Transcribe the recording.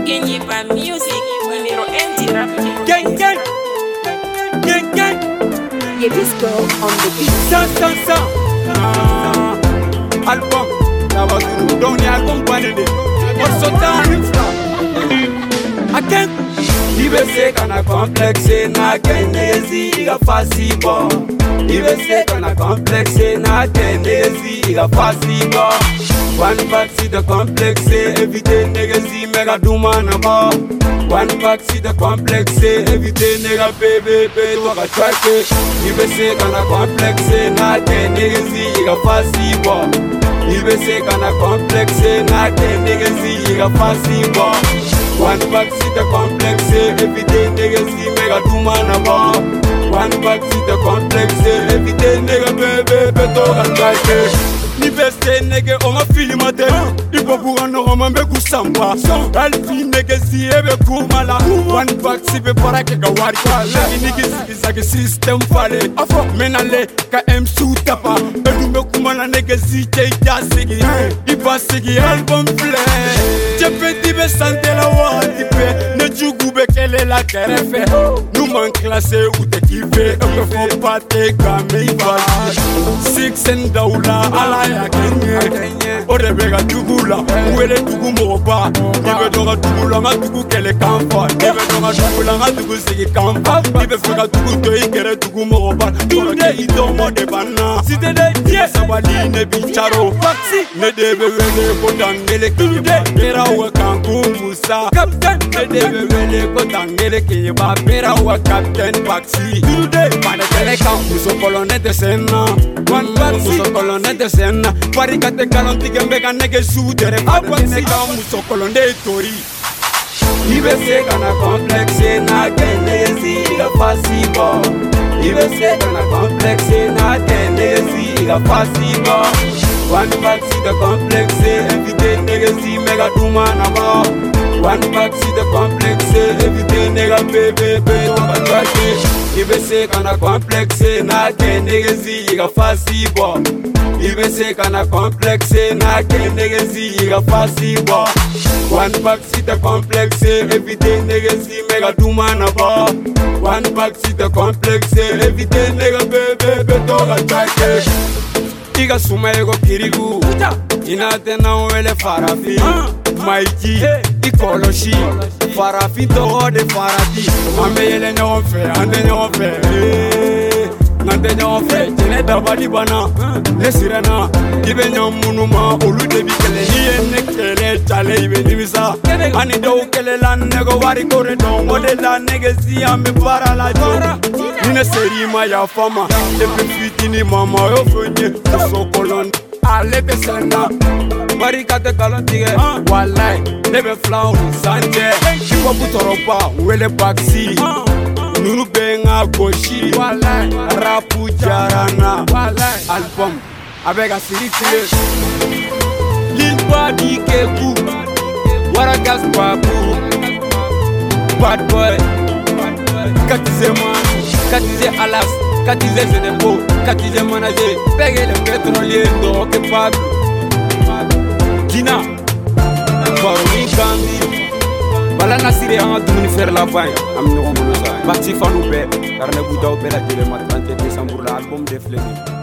Genyiba Music, numéro 1 du rap. Gang, gang, gang, gang. Yeah, this girl on the beat. Sa. Album, Tabazuru, don't you album quality? What's so time? Again, Ibese kana complexe na kenezi iga fasibo. Ibese kana complexe na kenezi iga fasibo. One back see the complex, everyday nigga see mega duma na ba. One back see the complex, everyday nigga baby waka track. Ibese kana complex na kenezi iga fasibo. Ibese kana complex na kenezi iga fasibo. One back see the complex, everyday nigga see mega duma na ba. One back see the complex, everyday nigga baby waka track. Ni beste nege oma filimate Ipo buano oma mbeku samba Alfi nege si ebe kumala One back si be para ke gawari Lagi nige zage system fale Menale ka M tapa Edu me kumala nege si cheja sigi Iba sigi album flare Jepe dibe sante la wati pe Ne jugu be kele la kerefe Numan klase ute kive Ebe fo pate game ibali Six and daula ala ya Kenya Ore bega tugula Uwele tugu moba Nibe donga tugula nga tugu kele kampa Nibe donga tugula nga tugu sigi kampa Nibe fega tugu toi kere tugu moba Tude idomo de bana Site de tie sabali ne bicharo Faksi ne debe wele kodangele Tude Pera uwe kangu musa Captain ne debe wele kodangele Kiba pera uwe Captain Faksi Tude Pane kele kampu so kolone de sena One Faksi so kolone de sena Parikate kalonti gembega nege sudere Abwase kamu sokolonde tori Ibese kana complexe na kenezi iga fasibo Ibese kana complexe na kenezi iga fasibo One back see the complex, everyday nigga see mega duma na ba One back see the complex, everyday nigga baby waka track. Ibese kana complex na kenezi iga fasibo Ibese kana complex na kenezi iga fasibo One back see the complex, everyday nigga see mega duma na ba One back see the complex, everyday nigga baby waka track. Iga suma ego kirigu Inate na uwele farafi Maiji ikoloshi Farafi toho de farati Ambe yele nyonfe, ande nyonfe Nante nyonfe, jene dabadi bana Nesirena, ibe nyamunuma Olu debi kele niye nekele Chale ibe nimisa Ani do kele lan nego wari kore don Ode lan nege si ame para la jora Nine serima ya fama Epe fitini mama yo fenye Uso kolon alebe sena Barikate kalontige Walai Nebe flown sanje Chiwa butoropa Wele baksi Nunu benga goshi Walai Rapu jarana Walai Album Abega sirikile Lil body keku Waragas babu Bad boy Katize manu Katize alas Katize zenepo Katize manager Pege le pétrolier Doke Pablo Gina Baroni Kandi Bala nasire anga dumuni faire la vaille Am noko mono sa Bati fanou be Karne bouda ou be la télé ma 30 décembre l'album de Fleming